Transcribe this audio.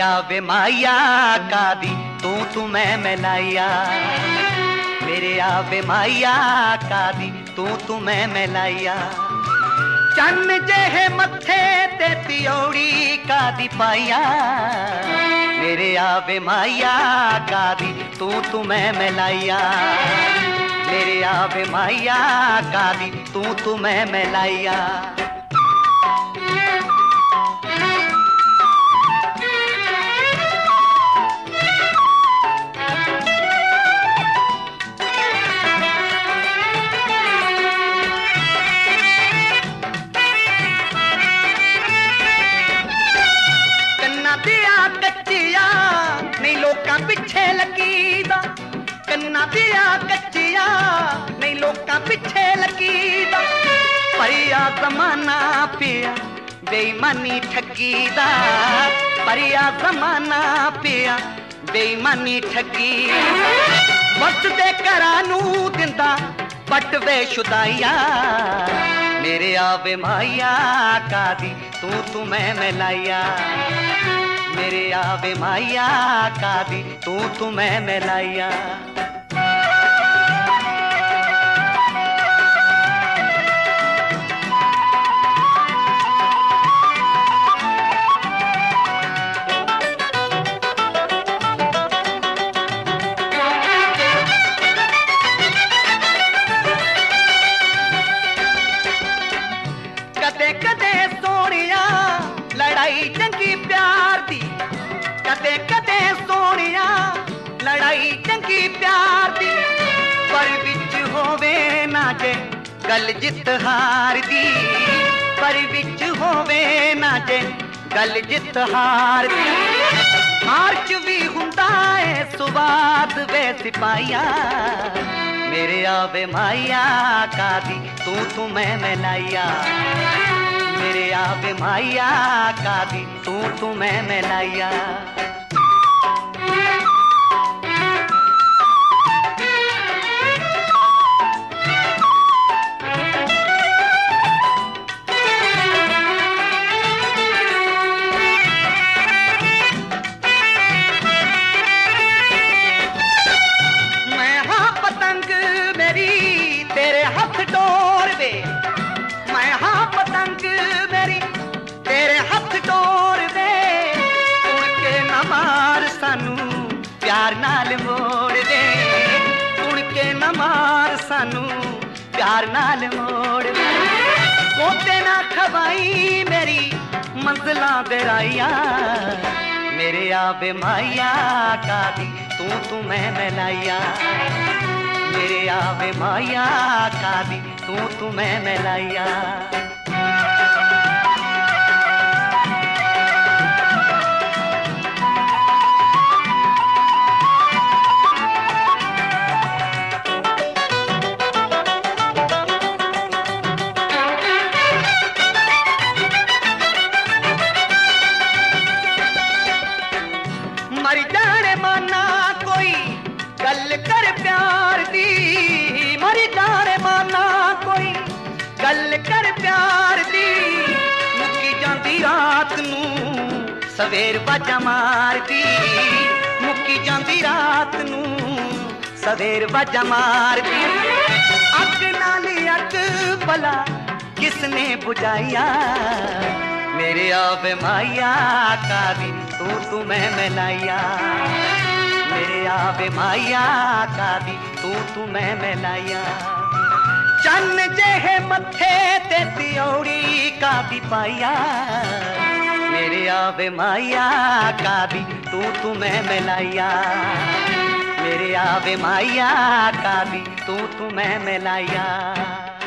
आवे माया कादी तू मैं मिलाया। मेरे आवे माया कादी तू मैं मिलाया। चन्न जेहे मथे ते तियोड़ी कादी पाया। मेरे आवे माया कादी तू मैं मिलाया। मेरे आवे माया कादी तू मैं मिलाया। कच्चिया नहीं लोकां पिछे लगीदा। कन्ना दिया कच्चिया नहीं लोकां पिछे लगीदा। परिया जमाना पिया बेईमानी ठगीदा। परिया जमाना पिया बेईमानी ठगी। वक्त दे घरां नूं दिंदा पट वे शुदाइया। मेरे आवे माया कादी तू मैं मिलाया। मेरे आवे माया कादी तू मैं मिलाया। कदे कदे सोनिया लड़ाई चंगी प्यार दी। कदे कदे सोनिया लड़ाई चंगी प्यार दी। पर विच होवे ना जे गल जित हार दी। पर विच होवे ना जे गल जित हार दी। हार च भी हुंदा है सुवाद वे सिपाहिया। मेरे आवे माया कादी तू मैं मिलाया। मेरे आवे माया कादी तू मैं मिलाया। मैं हाँ पतंग मेरी तेरे हाथ डोर दे। मैं हाँ पतंग मेरी तेरे हाथ डोर दे। उनके न मार सानू प्यार नाल मोड़ दे। उनके न मार सानू प्यार नाल मोड़ दे। कोते ना खवाई मेरी मंजिलां दे राइया। मेरे आवे माया कादी तू मैं मिलाया। मेरे आवे माया कादी तू मैं मिलाया। मर जाने माना कोई गल कर प्यार दी। मर जाने माना कोई गल कर प्यार दी। मुक्की जांदी रात नूं सवेर बाजा मार दी। मुक्की जांदी रात नूं सवेर बाजा मार दी। अग नाली अग भला किसने बुझाइया। मेरे आवे माया कादी तू मैं मिलाया। मेरे आवे माया कादी तू मैं मिलाया। चन्न जेहे मथे ते तियोड़ी कादी पाया। मेरे आवे माया कादी तू मैं मिलाया। मेरे आवे माया कादी तू मैं मिलाया।